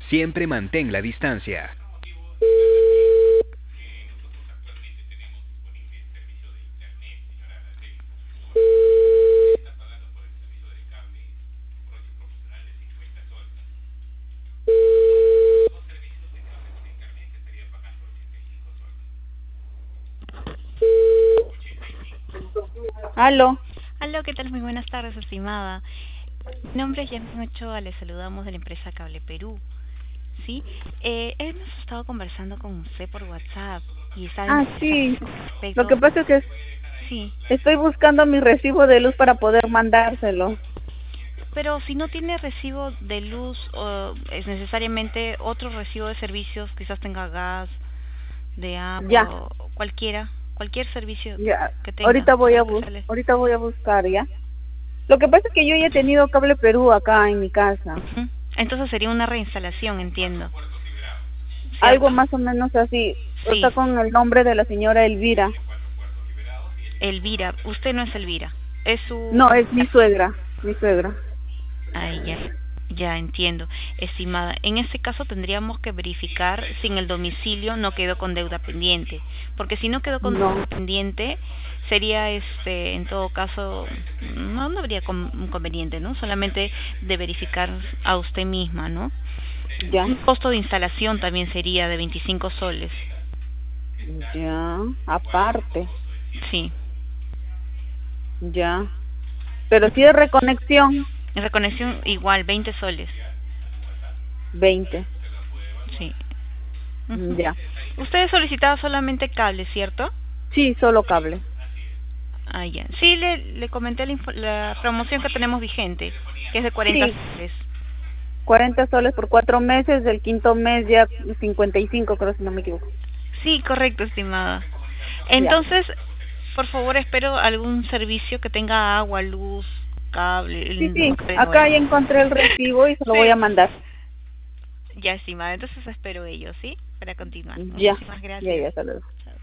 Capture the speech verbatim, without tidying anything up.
Siempre mantén la distancia. Aló. Aló, ¿qué tal? Muy buenas tardes, estimada. Mi nombre es Yasmin Ochoa, le saludamos de la empresa Cable Perú. ¿Sí? Eh, hemos estado conversando con usted por WhatsApp y estaba Ah, interesada sí. con Lo respecto... que pasa es que Sí, estoy buscando mi recibo de luz para poder mandárselo. pero si no tiene recibo de luz, o es necesariamente otro recibo de servicios, quizás tenga gas, de Ya, agua, o cualquiera, cualquier servicio ya. que tenga, Ahorita voy a solo que bus sale. ahorita voy a buscar, ¿ya? Lo que pasa es que yo ya he tenido Cable Perú acá en mi casa. Ujú. Entonces sería una reinstalación, entiendo. Algo ¿Cierto? más o menos así. Está Sí, con el nombre de la señora Elvira. Elvira. Usted no es Elvira, es su No, es mi familiar. suegra, mi suegra. Ay, ya, ya entiendo, estimada. En este caso tendríamos que verificar si en el domicilio no quedó con deuda pendiente, porque si no quedó con No, deuda pendiente, sería, este, en todo caso, no, no habría com- inconveniente, ¿no? Solamente de verificar a usted misma, ¿no? ya, Un costo de instalación también sería de veinticinco soles. ya, aparte, Sí. ya. Pero si es reconexión, En reconexión igual, veinte soles. veinte. Sí. Ujú. Ya. Usted solicitaba solamente cable, ¿cierto? Sí, solo cable. Ah, ya. Sí, le, le comenté la, info- la promoción que tenemos vigente, que es de cuarenta Sí, soles. cuarenta soles por cuatro meses, el quinto mes ya cincuenta y cinco, creo, si no me equivoco. Sí, correcto, estimada. Ya. Entonces, por favor, espero algún servicio que tenga agua, luz, cable, Sí, el- no sí, creo, acá ¿verdad? ya encontré el recibo y se lo voy a Sí. mandar. Ya, estimada. Entonces espero ello, ¿sí? Para continuar. Ya, Muchísimas ya, gracias. ya, saludos. Chao.